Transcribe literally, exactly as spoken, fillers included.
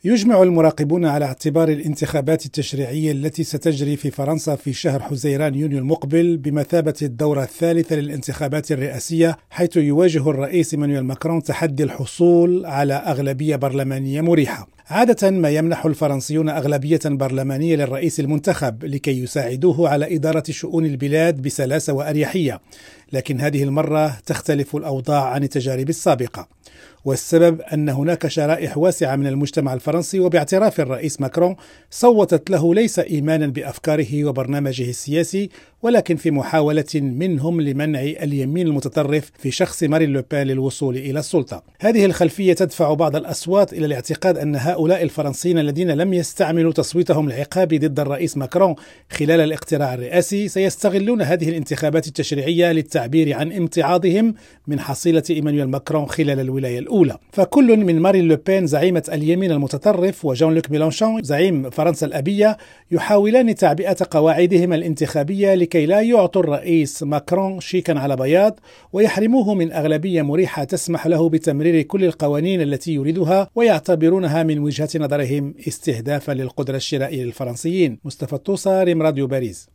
يجمع المراقبون على اعتبار الانتخابات التشريعية التي ستجري في فرنسا في شهر حزيران يونيو المقبل بمثابة الدورة الثالثة للانتخابات الرئاسية، حيث يواجه الرئيس إيمانويل ماكرون تحدي الحصول على أغلبية برلمانية مريحة. عادة ما يمنح الفرنسيون أغلبية برلمانية للرئيس المنتخب لكي يساعدوه على إدارة شؤون البلاد بسلاسة وأريحية، لكن هذه المرة تختلف الأوضاع عن التجارب السابقة، والسبب أن هناك شرائح واسعة من المجتمع الفرنسي وباعتراف الرئيس ماكرون صوتت له ليس إيمانا بأفكاره وبرنامجه السياسي، ولكن في محاولة منهم لمنع اليمين المتطرف في شخص مارين لو بين للوصول إلى السلطة. هذه الخلفية تدفع بعض الأصوات إلى الاعتقاد أن هؤلاء الفرنسيين الذين لم يستعملوا تصويتهم العقابي ضد الرئيس ماكرون خلال الاقتراع الرئاسي سيستغلون هذه الانتخابات التشريعية للتعبير عن امتعاضهم من حصيلة إيمانويل ماكرون خلال الولاية الأولى. فكل من مارين لو بين زعيمة اليمين المتطرف وجان لوك ميلانشون زعيم فرنسا الأبية يحاولان تعبئة قواعدهما الانتخابية لكي لا يعطوا الرئيس ماكرون شيكا على بياض ويحرموه من أغلبية مريحة تسمح له بتمرير كل القوانين التي يريدها، ويعتبرونها من وجهة نظرهم استهدافا للقدرة الشرائية للفرنسيين. مصطفى الطوسة، ريم راديو باريس.